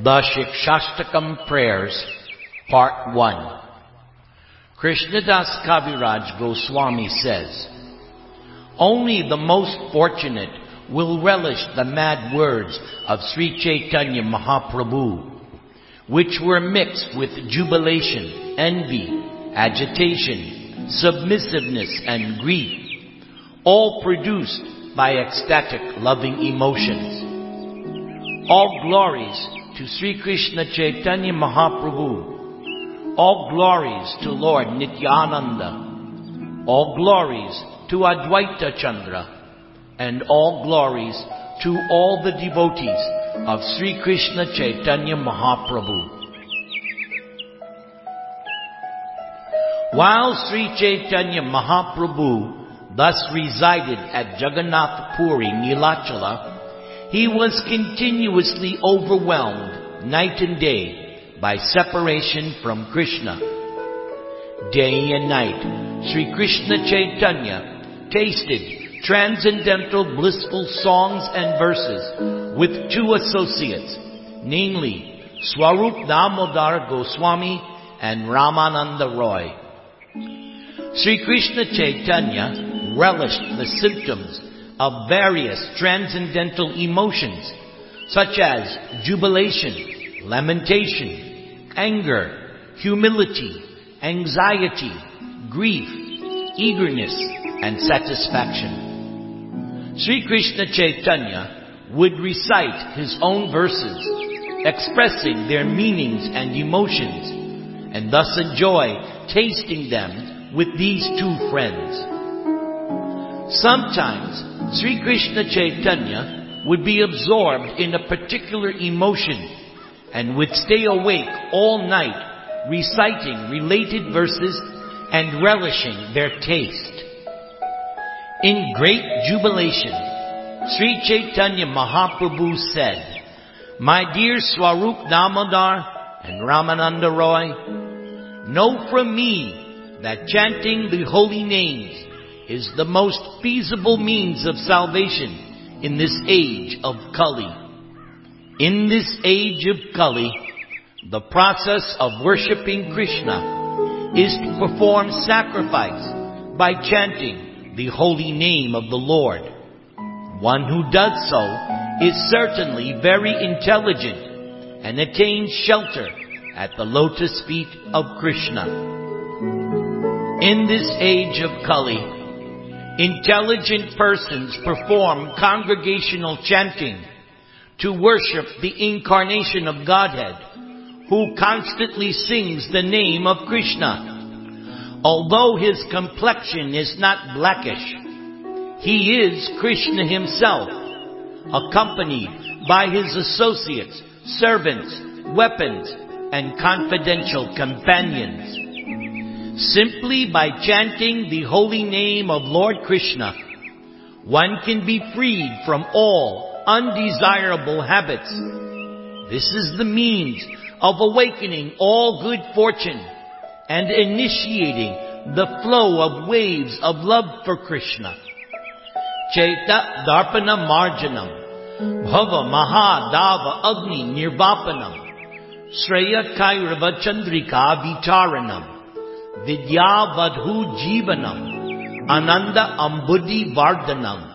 The Shikshashtakam Prayers, Part 1. Krishnadas Kaviraj Goswami says, only the most fortunate will relish the mad words of Sri Chaitanya Mahaprabhu, which were mixed with jubilation, envy, agitation, submissiveness, and grief, all produced by ecstatic loving emotions. All glories to Sri Krishna Chaitanya Mahaprabhu, all glories to Lord Nityananda, all glories to Advaita Chandra, and all glories to all the devotees of Sri Krishna Chaitanya Mahaprabhu. While Sri Chaitanya Mahaprabhu thus resided at Jagannath Puri, Nilachala, he was continuously overwhelmed night and day by separation from Krishna. Day and night, Sri Krishna Chaitanya tasted transcendental blissful songs and verses with two associates, namely Swarup Damodar Goswami and Ramananda Roy. Sri Krishna Chaitanya relished the symptoms of various transcendental emotions such as jubilation, lamentation, anger, humility, anxiety, grief, eagerness, and satisfaction. Sri Krishna Chaitanya would recite his own verses, expressing their meanings and emotions, and thus enjoy tasting them with these two friends. Sometimes Sri Krishna Chaitanya would be absorbed in a particular emotion and would stay awake all night reciting related verses and relishing their taste. In great jubilation, Sri Chaitanya Mahaprabhu said, "My dear Swarup Damodar and Ramananda Roy, know from me that chanting the holy names is the most feasible means of salvation in this age of Kali. In this age of Kali, the process of worshipping Krishna is to perform sacrifice by chanting the holy name of the Lord. One who does so is certainly very intelligent and attains shelter at the lotus feet of Krishna. In this age of Kali, intelligent persons perform congregational chanting to worship the incarnation of Godhead, who constantly sings the name of Krishna. Although his complexion is not blackish, he is Krishna himself, accompanied by his associates, servants, weapons, and confidential companions. Simply by chanting the holy name of Lord Krishna, one can be freed from all undesirable habits. This is the means of awakening all good fortune and initiating the flow of waves of love for Krishna. Chaita Darpana Marjanam, Bhava Mahadava Agni Nirvapanam, Shreya Kairava Chandrika Vitaranam, Vidya Vadhu Jivanam, Ananda Ambudhi Vardhanam,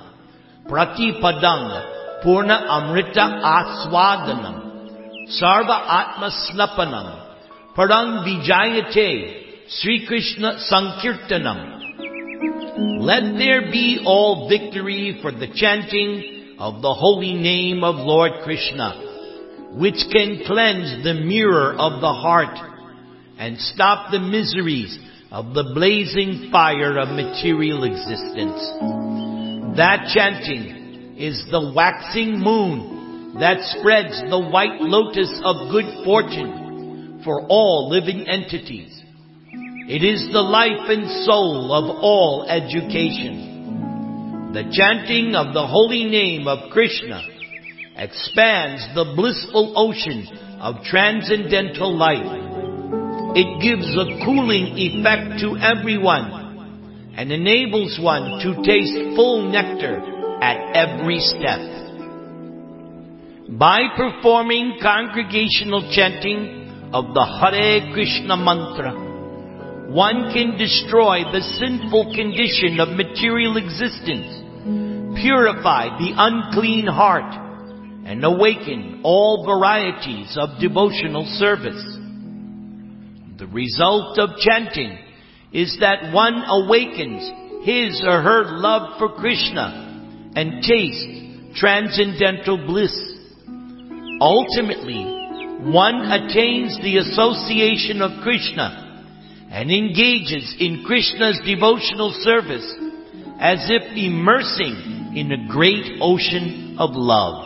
Pratipadang Purna Amrita Aswadanam, Sarva Atma Snapanam, Parang Vijayate, Sri Krishna Sankirtanam. Let there be all victory for the chanting of the holy name of Lord Krishna, which can cleanse the mirror of the heart and stop the miseries of the blazing fire of material existence. That chanting is the waxing moon that spreads the white lotus of good fortune for all living entities. It is the life and soul of all education. The chanting of the holy name of Krishna expands the blissful ocean of transcendental life. It gives a cooling effect to everyone and enables one to taste full nectar at every step. By performing congregational chanting of the Hare Krishna mantra, one can destroy the sinful condition of material existence, purify the unclean heart, and awaken all varieties of devotional service. The result of chanting is that one awakens his or her love for Krishna and tastes transcendental bliss. Ultimately, one attains the association of Krishna and engages in Krishna's devotional service as if immersing in a great ocean of love.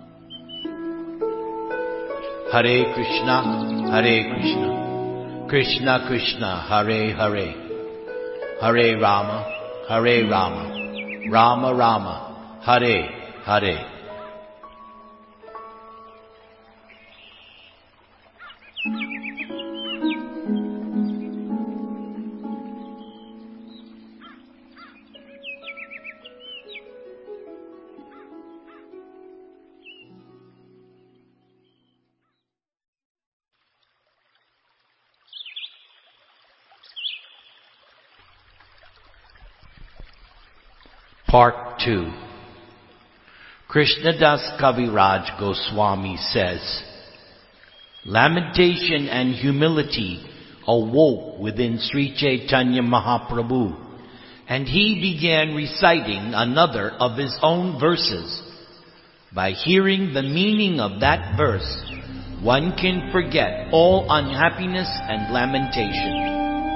Hare Krishna, Krishna Krishna, Hare Hare, Hare Rama, Rama Rama, Hare Hare. Part 2. Krishnadas Kaviraj Goswami says, lamentation and humility awoke within Sri Chaitanya Mahaprabhu, and he began reciting another of his own verses. By hearing the meaning of that verse, one can forget all unhappiness and lamentation.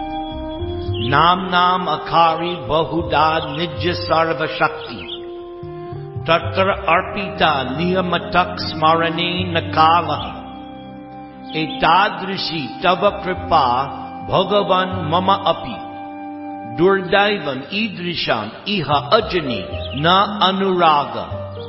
Nam Nam Akari Bahuda Nijya Sarva Shakti Tatra Arpita Niyamatak Smarane Nakala Etadrishi Tava Kripa Bhagavan Mama Api Durdaivan Idrishan Iha Ajani Na Anuraga.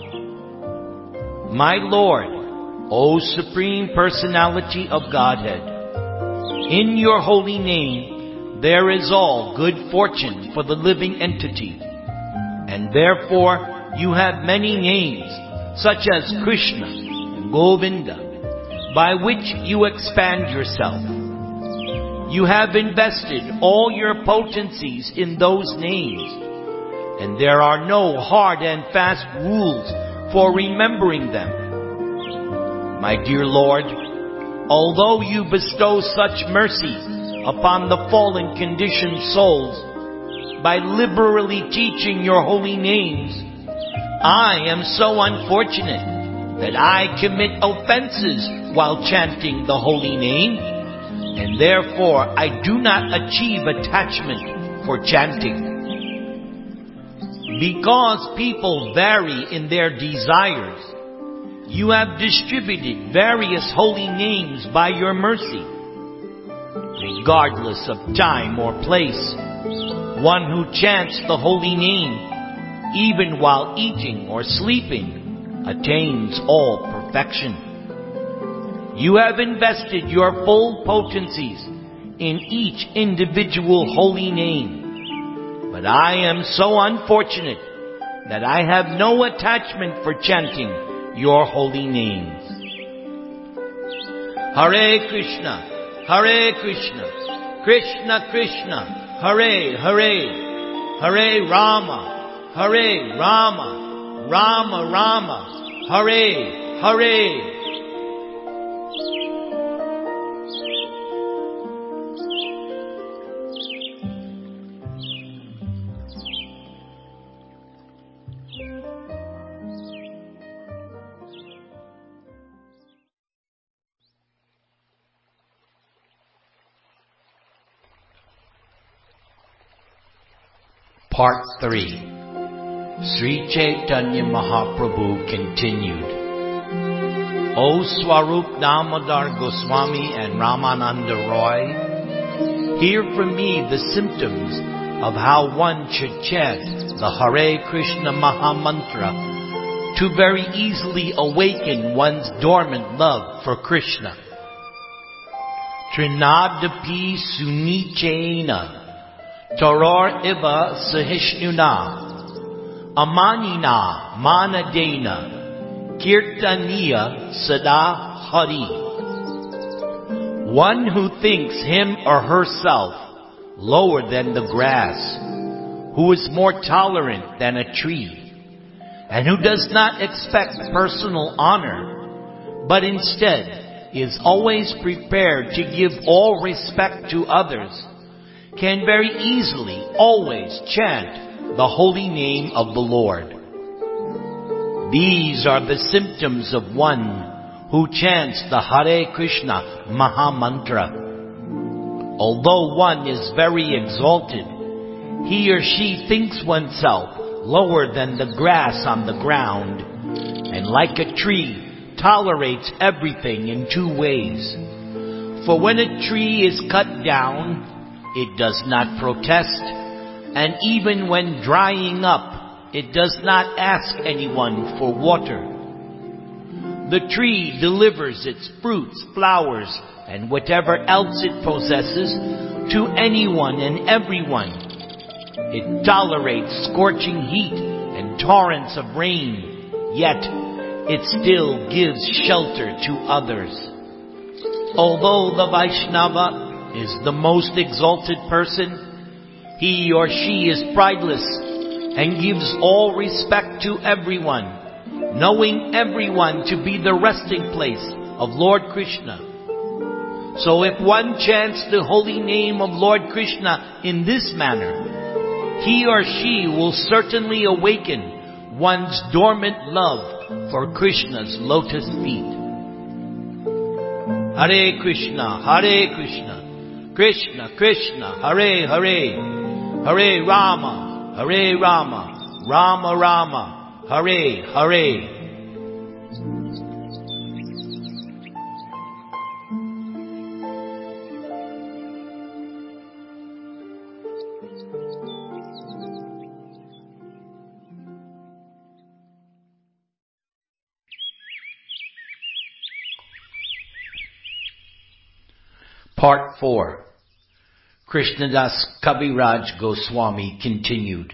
My Lord, O Supreme Personality of Godhead, in your holy name there is all good fortune for the living entity, and therefore you have many names, such as Krishna and Govinda, by which you expand yourself. You have invested all your potencies in those names, and there are no hard and fast rules for remembering them. My dear Lord, although you bestow such mercy upon the fallen conditioned souls by liberally teaching your holy names, I am so unfortunate that I commit offenses while chanting the holy name, and therefore I do not achieve attachment for chanting. Because people vary in their desires, you have distributed various holy names by your mercy. Regardless of time or place, one who chants the holy name, even while eating or sleeping, attains all perfection. You have invested your full potencies in each individual holy name, but I am so unfortunate that I have no attachment for chanting your holy names. Hare Krishna, Krishna Krishna, Hare Hare, Hare Rama, Rama Rama, Hare Hare. Part 3. Sri Chaitanya Mahaprabhu continued. O Swarup Damodar Goswami and Ramananda Roy, hear from me the symptoms of how one should chant the Hare Krishna Maha Mantra to very easily awaken one's dormant love for Krishna. Trinadapi Sunichena Taror Iva Sahishnuna Amanina Manadena Kirtaniya Sada Hari. One who thinks him or herself lower than the grass, who is more tolerant than a tree, and who does not expect personal honor, but instead is always prepared to give all respect to others, can very easily always chant the holy name of the Lord. These are the symptoms of one who chants the Hare Krishna Maha Mantra. Although one is very exalted, he or she thinks oneself lower than the grass on the ground, and like a tree, tolerates everything in two ways. For when a tree is cut down, it does not protest, and even when drying up, it does not ask anyone for water. The tree delivers its fruits, flowers, and whatever else it possesses to anyone and everyone. It tolerates scorching heat and torrents of rain, yet it still gives shelter to others. Although the Vaishnava is the most exalted person, he or she is prideless and gives all respect to everyone, knowing everyone to be the resting place of Lord Krishna. So if one chants the holy name of Lord Krishna in this manner, he or she will certainly awaken one's dormant love for Krishna's lotus feet. Hare Krishna, Krishna Krishna, Hare Hare, Hare Rama, Rama Rama, Hare Hare. Part 4. Krishnadas Kaviraj Goswami continued.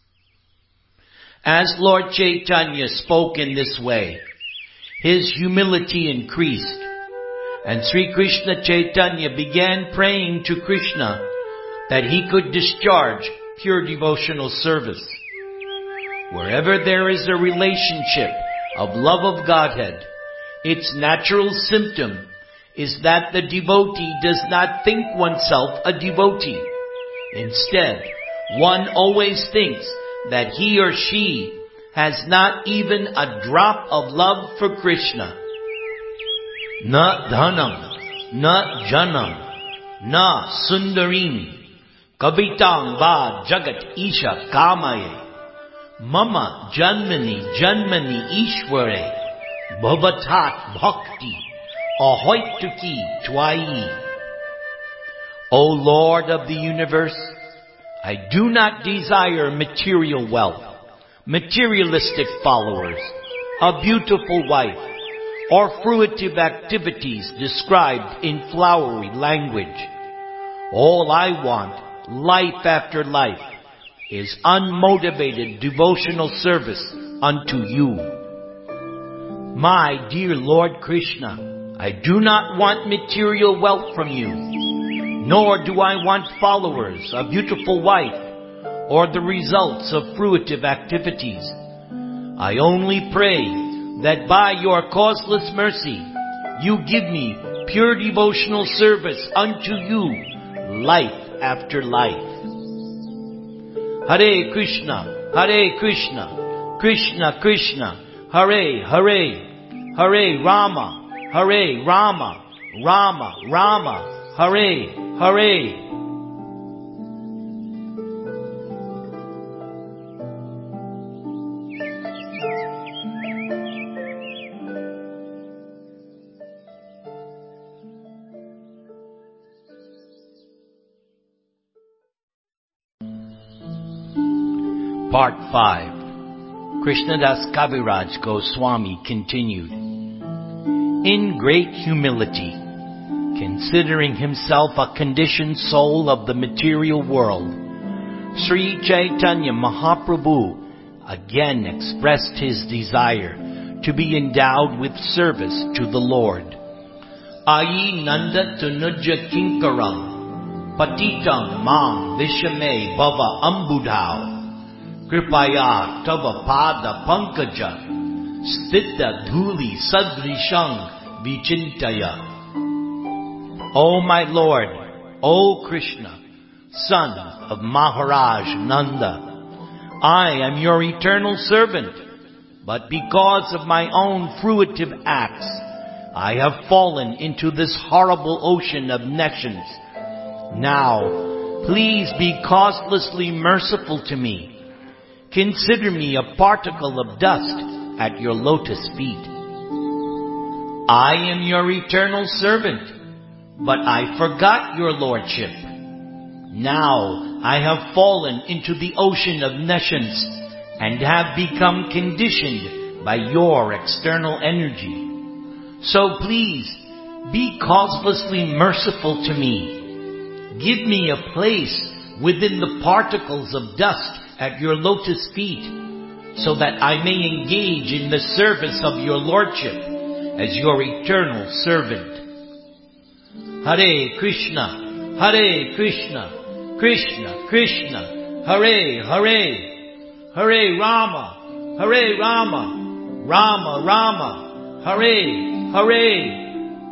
As Lord Chaitanya spoke in this way, his humility increased, and Sri Krishna Chaitanya began praying to Krishna that he could discharge pure devotional service. Wherever there is a relationship of love of Godhead, its natural symptom is that the devotee does not think oneself a devotee. Instead, one always thinks that he or she has not even a drop of love for Krishna. Na dhanam, na janam, na sundarim, kabitang va jagat isha kamaye, mama janmani janmani ishware, bhavatat bhakti, ahoituki twai. O Lord of the universe, I do not desire material wealth, materialistic followers, a beautiful wife, or fruitive activities described in flowery language. All I want, life after life, is unmotivated devotional service unto you. My dear Lord Krishna, I do not want material wealth from you, nor do I want followers, a beautiful wife, or the results of fruitive activities. I only pray that by your causeless mercy, you give me pure devotional service unto you, life after life. Hare Krishna, Krishna Krishna, Hare Hare, Hare Rama, Rama Rama, Hare Hare. Part 5. Krishnadas Kaviraj Goswami continued. In great humility, considering himself a conditioned soul of the material world, Sri Chaitanya Mahaprabhu again expressed his desire to be endowed with service to the Lord. Ayi nanda tunuja kinkarang, patitam mang vishame bhava ambudhao, kripaya tava pada pankaja, stita dhuli sadrishang vichintaya. O my Lord, O Krishna, son of Maharaj Nanda, I am your eternal servant, but because of my own fruitive acts, I have fallen into this horrible ocean of nescience. Now, please be causelessly merciful to me. Consider me a particle of dust at your lotus feet. I am your eternal servant, but I forgot your lordship. Now I have fallen into the ocean of nescience and have become conditioned by your external energy. So please, be causelessly merciful to me. Give me a place within the particles of dust at your lotus feet, so that I may engage in the service of your lordship as your eternal servant. Hare Krishna, Hare Krishna, Krishna Krishna, Hare Hare, Hare Rama, Hare Rama, Rama Rama, Hare Hare.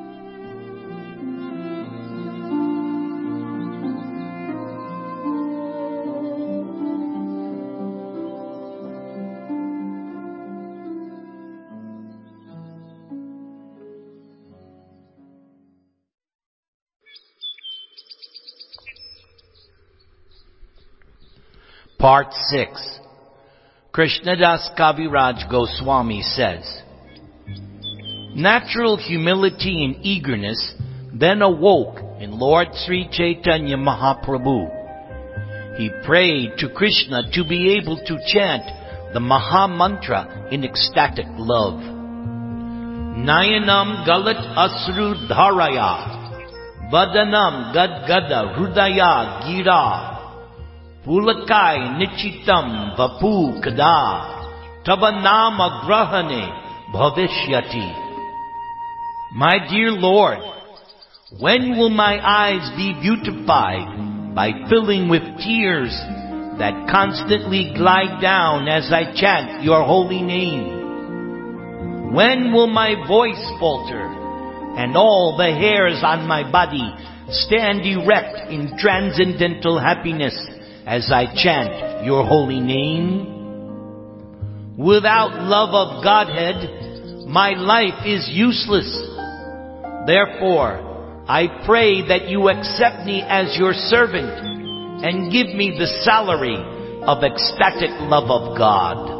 Part 6. Krishnadas Kaviraj Goswami says, natural humility and eagerness then awoke in Lord Sri Chaitanya Mahaprabhu. He prayed to Krishna to be able to chant the Maha Mantra in ecstatic love. Nayanam Galat Asru Dharaya, Vadanam Gadgada Hrudaya Gira, Pulakai Nichitam Vapu Kada, Tabanama Grahane Bhavishyati. My dear Lord, when will my eyes be beautified by filling with tears that constantly glide down as I chant your holy name? When will my voice falter and all the hairs on my body stand erect in transcendental happiness as I chant your holy name? Without love of Godhead, my life is useless. Therefore, I pray that you accept me as your servant and give me the salary of ecstatic love of God.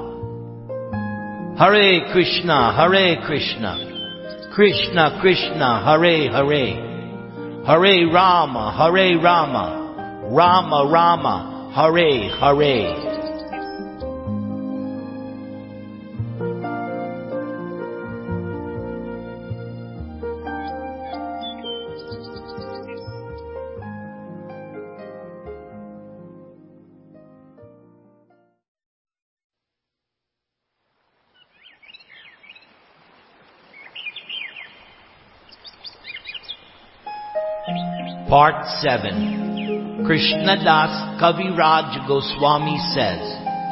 Hare Krishna, Hare Krishna, Krishna Krishna, Hare Hare, Hare Rama, Hare Rama, Rama Rama, Hare Hare. Part 7. Krishnadas Kaviraj Goswami says,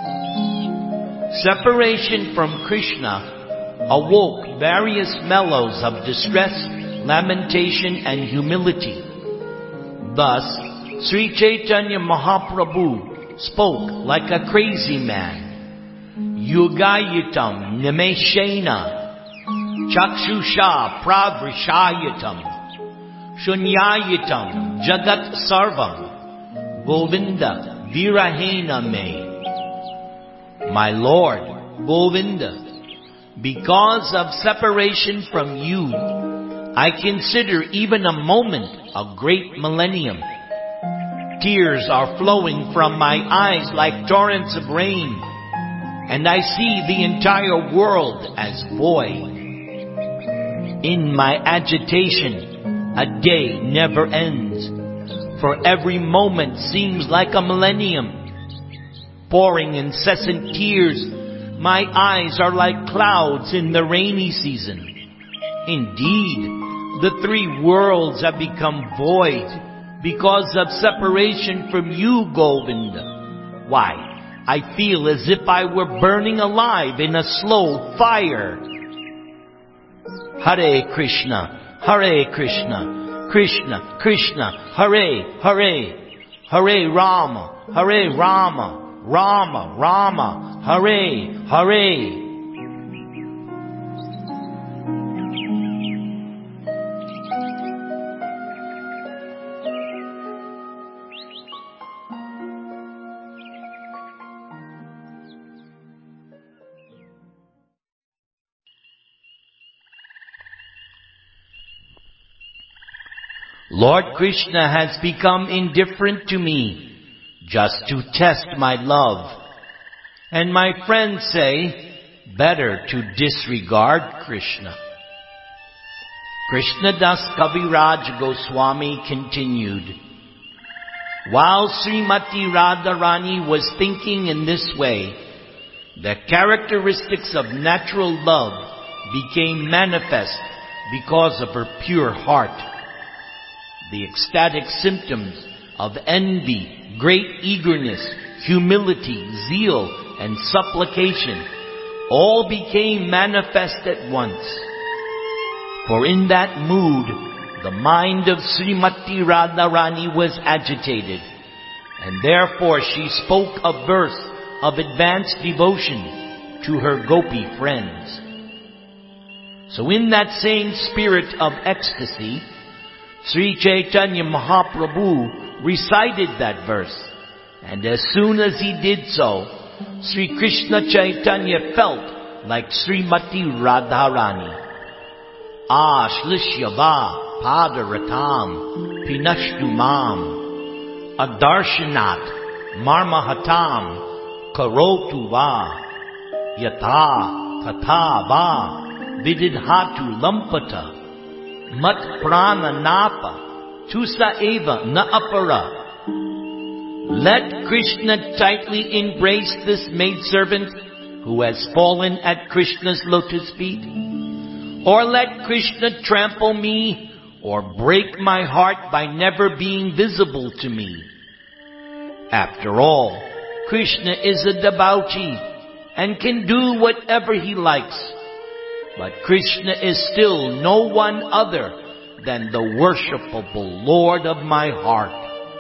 separation from Krishna awoke various mellows of distress, lamentation, and humility. Thus, Sri Chaitanya Mahaprabhu spoke like a crazy man. Yugayitam Nimeshena Chakshusha Pravrishayitam Shunyayitam Jagat Sarvam Govinda Virahena Me. My Lord, Govinda, because of separation from you, I consider even a moment a great millennium. Tears are flowing from my eyes like torrents of rain, and I see the entire world as void. In my agitation, a day never ends, for every moment seems like a millennium. Pouring incessant tears My eyes are like clouds in the rainy season. Indeed, the three worlds have become void because of separation from you, Govinda. Why, I feel as if I were burning alive in a slow fire. Hare Krishna, Hare Krishna, Krishna Krishna, Hare Hare, Hare Rama, Hare Rama, Rama Rama, Hare Hare. Lord Krishna has become indifferent to me just to test my love. And my friends say, better to disregard Krishna. Krishnadas Kaviraj Goswami continued, while Srimati Radharani was thinking in this way, the characteristics of natural love became manifest because of her pure heart. The ecstatic symptoms of envy, great eagerness, humility, zeal, and supplication all became manifest at once. For in that mood, the mind of Srimati Radharani was agitated, and therefore she spoke a verse of advanced devotion to her gopi friends. So in that same spirit of ecstasy, Sri Chaitanya Mahaprabhu recited that verse, and as soon as he did so, Sri Krishna Chaitanya felt like Srimati Radharani. Ashlishyava padaratam pinashtu mam adarshanat marmahatam karotu va yatha katha va vididhatu lampata mat prana napa tusa eva na apara. Let Krishna tightly embrace this maidservant who has fallen at Krishna's lotus feet, or let Krishna trample me or break my heart by never being visible to me. After all, Krishna is a devotee and can do whatever he likes. But Krishna is still no one other than the worshipable Lord of my heart.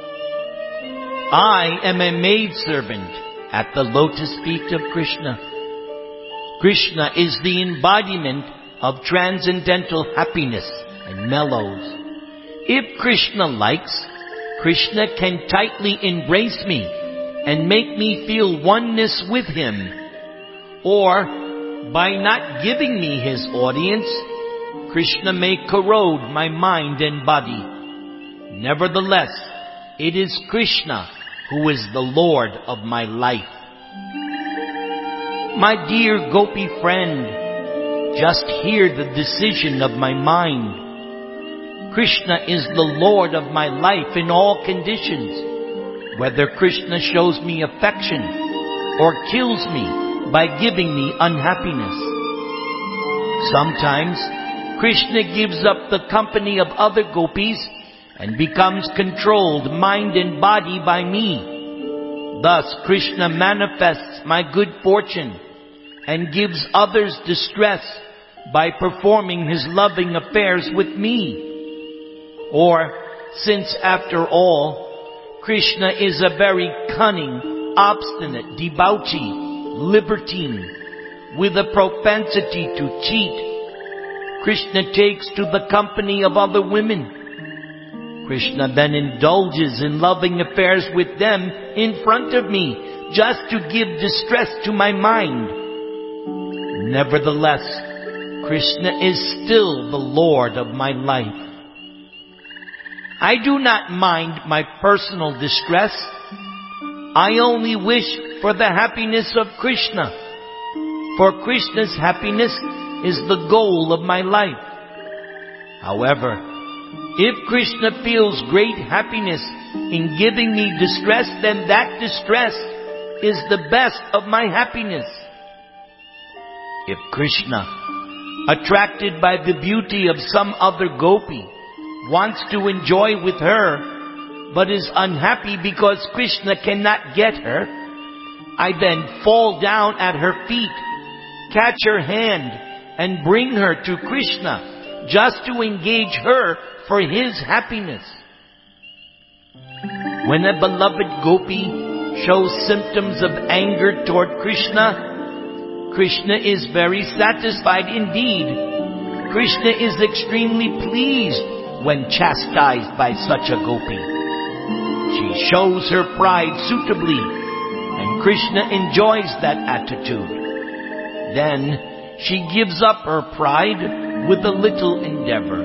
I am a maidservant at the lotus feet of Krishna. Krishna is the embodiment of transcendental happiness and mellows. If Krishna likes, Krishna can tightly embrace me and make me feel oneness with him. Or, by not giving me his audience, Krishna may corrode my mind and body. Nevertheless, it is Krishna who is the Lord of my life. My dear Gopi friend, just hear the decision of my mind. Krishna is the Lord of my life in all conditions, whether Krishna shows me affection or kills me by giving me unhappiness. Sometimes Krishna gives up the company of other gopis and becomes controlled mind and body by me. Thus Krishna manifests my good fortune and gives others distress by performing his loving affairs with me. Or, since after all, Krishna is a very cunning, obstinate debauchee, libertine, with a propensity to cheat, Krishna takes to the company of other women. Krishna then indulges in loving affairs with them in front of me, just to give distress to my mind. Nevertheless, Krishna is still the Lord of my life. I do not mind my personal distress. I only wish for the happiness of Krishna, for Krishna's happiness is the goal of my life. However, if Krishna feels great happiness in giving me distress, then that distress is the best of my happiness. If Krishna, attracted by the beauty of some other gopi, wants to enjoy with her, but is unhappy because Krishna cannot get her, I then fall down at her feet, catch her hand, and bring her to Krishna, just to engage her for his happiness. When a beloved gopi shows symptoms of anger toward Krishna, Krishna is very satisfied indeed. Krishna is extremely pleased when chastised by such a gopi. She shows her pride suitably, and Krishna enjoys that attitude. Then she gives up her pride with a little endeavor.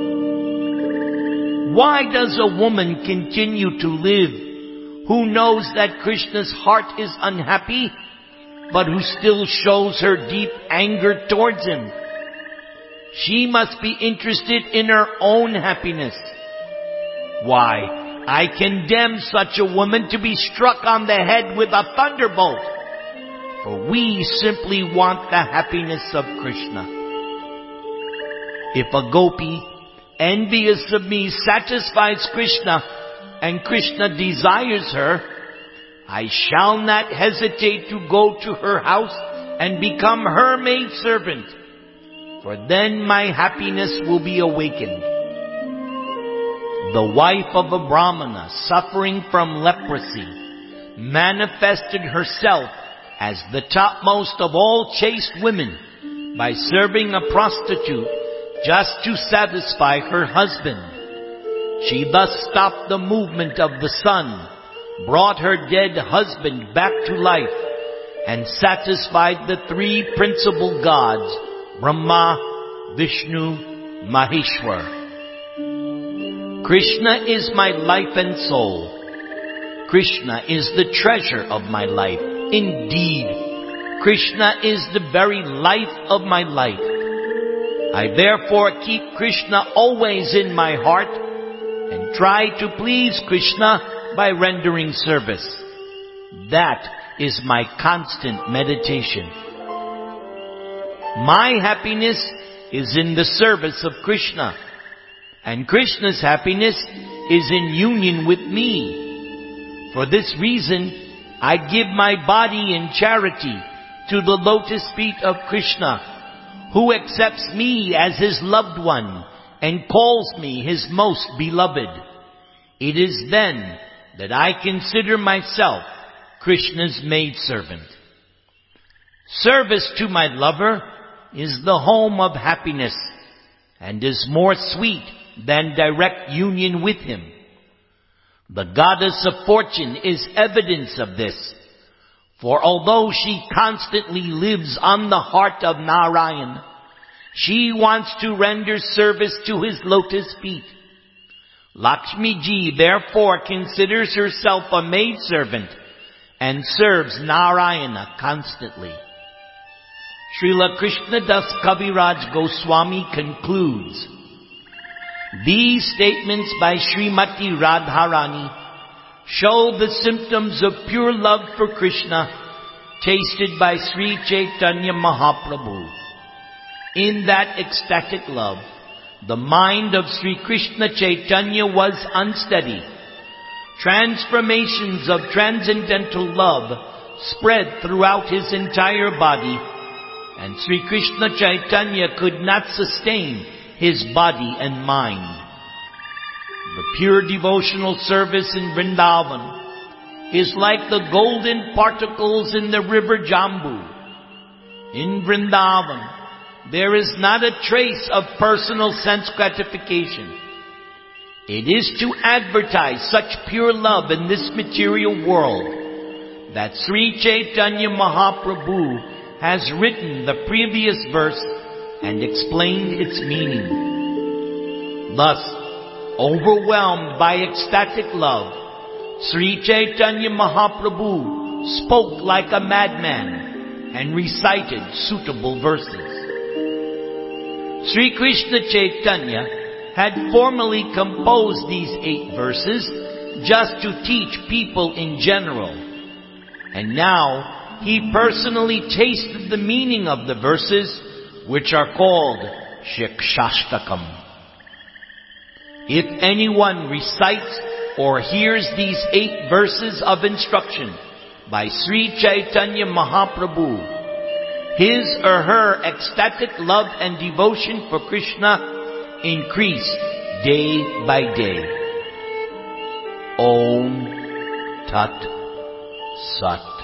Why does a woman continue to live who knows that Krishna's heart is unhappy, but who still shows her deep anger towards him? She must be interested in her own happiness. Why, I condemn such a woman to be struck on the head with a thunderbolt, for we simply want the happiness of Krishna. If a gopi, envious of me, satisfies Krishna, and Krishna desires her, I shall not hesitate to go to her house and become her maidservant, for then my happiness will be awakened. The wife of a Brahmana suffering from leprosy manifested herself as the topmost of all chaste women by serving a prostitute just to satisfy her husband. She thus stopped the movement of the sun, brought her dead husband back to life, and satisfied the three principal gods, Brahma, Vishnu, Maheshwar. Krishna is my life and soul. Krishna is the treasure of my life. Indeed, Krishna is the very life of my life. I therefore keep Krishna always in my heart and try to please Krishna by rendering service. That is my constant meditation. My happiness is in the service of Krishna, and Krishna's happiness is in union with me. For this reason, I give my body in charity to the lotus feet of Krishna, who accepts me as his loved one and calls me his most beloved. It is then that I consider myself Krishna's maidservant. Service to my lover is the home of happiness and is more sweet than direct union with him. The goddess of fortune is evidence of this, for although she constantly lives on the heart of Narayan, she wants to render service to his lotus feet. Lakshmi Ji therefore considers herself a maidservant and serves Narayana constantly. Srila Krishnadas Kaviraj Goswami concludes, these statements by Srimati Radharani show the symptoms of pure love for Krishna tasted by Sri Chaitanya Mahaprabhu. In that ecstatic love, the mind of Sri Krishna Chaitanya was unsteady. Transformations of transcendental love spread throughout his entire body, and Sri Krishna Chaitanya could not sustain his body and mind. The pure devotional service in Vrindavan is like the golden particles in the river Jambu. In Vrindavan, there is not a trace of personal sense gratification. It is to advertise such pure love in this material world that Sri Chaitanya Mahaprabhu has written the previous verse and explained its meaning. Thus, overwhelmed by ecstatic love, Sri Chaitanya Mahaprabhu spoke like a madman and recited suitable verses. Sri Krishna Chaitanya had formerly composed these 8 verses just to teach people in general, and now he personally tasted the meaning of the verses, which are called Shikshashtakam. If anyone recites or hears these 8 verses of instruction by Sri Chaitanya Mahaprabhu, his or her ecstatic love and devotion for Krishna increase day by day. Om Tat Sat.